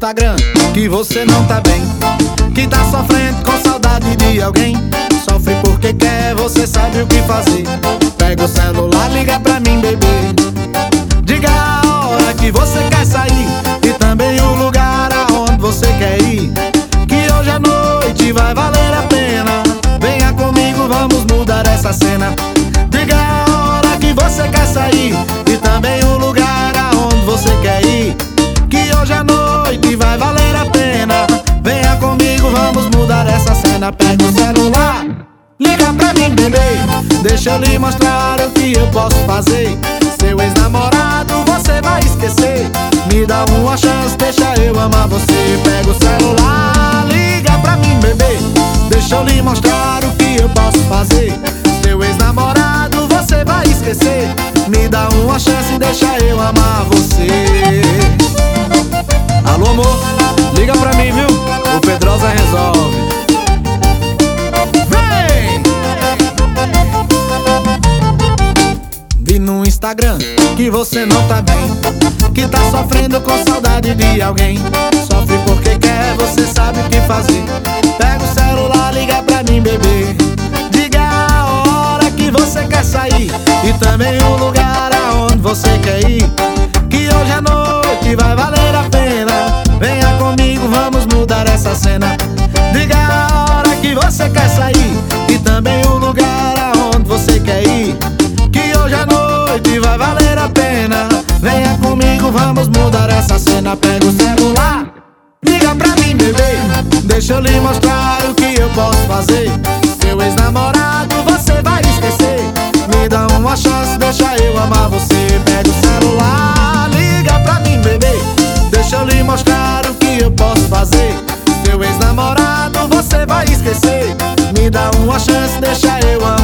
Instagram que você não tá bem, que tá sofrendo com saudade de alguém. Sofre porque quer, você sabe o que fazer. Pega o celular, liga pra mim, bebê. Diga a hora que você quer sair e também o lugar aonde você quer ir, que hoje à noite vai valer a pena. Venha comigo, vamos mudar essa cena. Diga a hora que você quer sair e também o lugar aonde você quer ir, que hoje à noite vai valer a pena. Venha comigo, vamos mudar essa cena. Pega o celular, liga pra mim, bebê. Deixa eu lhe mostrar o que eu posso fazer. Seu ex-namorado você vai esquecer. Me dá uma chance, deixa eu amar você. Pega o celular, liga pra mim, bebê. Deixa eu lhe mostrar o que eu posso fazer. Seu ex-namorado você vai esquecer. Me dá uma chance, deixa eu amar você. Alô, amor, liga pra mim, viu? O Pedrosa resolve. Vem! Vi no Instagram que você não tá bem, que tá sofrendo com saudade de alguém. Sofre porque quer, você sabe o que fazer. Pega o celular, liga pra mim, bebê. Diga a hora que você quer sair e também o lugar aonde você quer ir, que hoje à noite vai valer a pena. Venha comigo, vamos mudar essa cena. Diga a hora que você quer sair e também o lugar aonde você quer ir, que hoje à noite vai valer a pena. Venha comigo, vamos mudar essa cena. Pega o celular, liga pra mim, bebê. Deixa eu lhe mostrar o que eu posso fazer. Seu ex-namorado você vai esquecer. Me dá uma chance, deixa eu amar você. Pega o celular, liga pra mim, bebê. Deixa eu lhe mostrar o que eu posso fazer. Seu ex-namorado você vai esquecer. Me dá uma chance, deixa eu amar